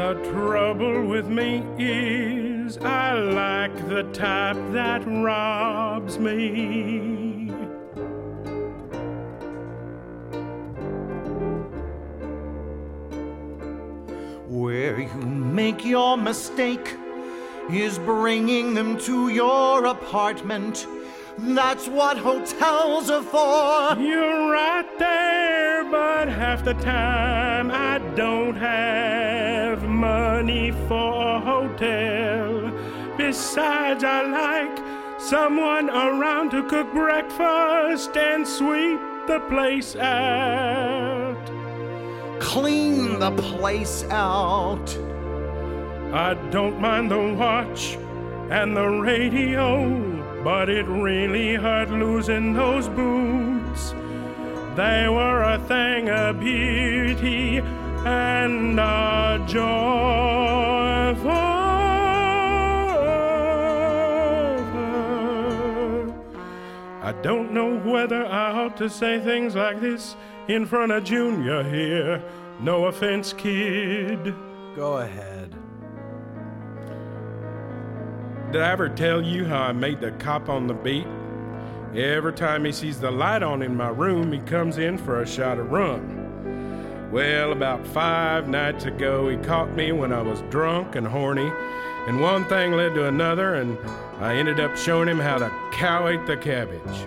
The trouble with me is I like the type that robs me. Where you make your mistake is bringing them to your apartment. That's what hotels are for. You're right there, but half the time I don't have money for a hotel. Besides, I like someone around to cook breakfast and sweep the place out. Clean the place out. I don't mind the watch and the radio, but it really hurt losing those boots. They were a thing of beauty and a joy forever. I don't know whether I ought to say things like this in front of Junior here. No offense, kid. Go ahead. Did I ever tell you how I made the cop on the beat? Every time he sees the light on in my room, he comes in for a shot of rum. Well, about 5 nights ago, he caught me when I was drunk and horny, and one thing led to another, and I ended up showing him how to cow ate the cabbage.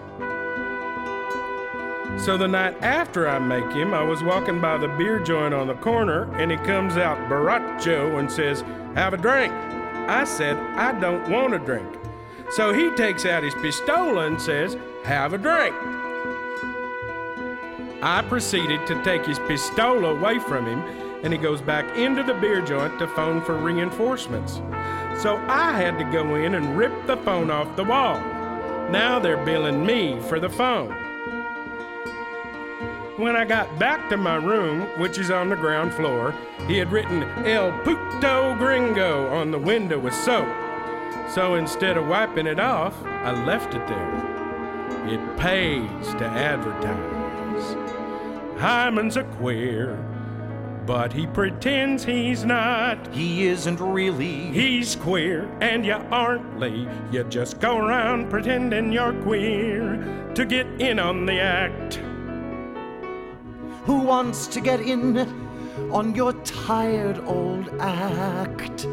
So the night after I make him, I was walking by the beer joint on the corner, and he comes out borracho and says, "Have a drink." I said, "I don't want a drink." So he takes out his pistola and says, "Have a drink." I proceeded to take his pistola away from him, and he goes back into the beer joint to phone for reinforcements. So I had to go in and rip the phone off the wall. Now they're billing me for the phone. When I got back to my room, which is on the ground floor, he had written El Puto Gringo on the window with soap. So instead of wiping it off, I left it there. It pays to advertise. Hyman's a queer, but he pretends he's not. He isn't really. He's queer, and you aren't, Lee. You just go around pretending you're queer to get in on the act. Who wants to get in on your tired old act?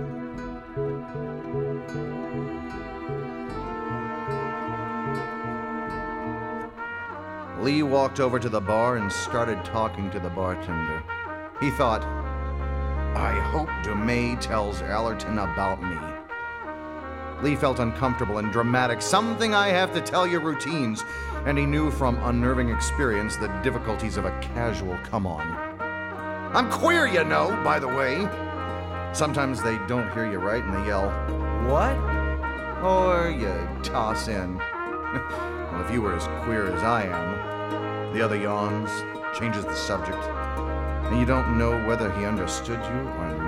Lee walked over to the bar and started talking to the bartender. He thought, I hope DeMay tells Allerton about me. Lee felt uncomfortable and dramatic. Something I have to tell you routines. And he knew from unnerving experience the difficulties of a casual come-on. I'm queer, you know, by the way. Sometimes they don't hear you right and they yell, "What?" Or you toss in, "Well, if you were as queer as I am." The other yawns, changes the subject, and you don't know whether he understood you or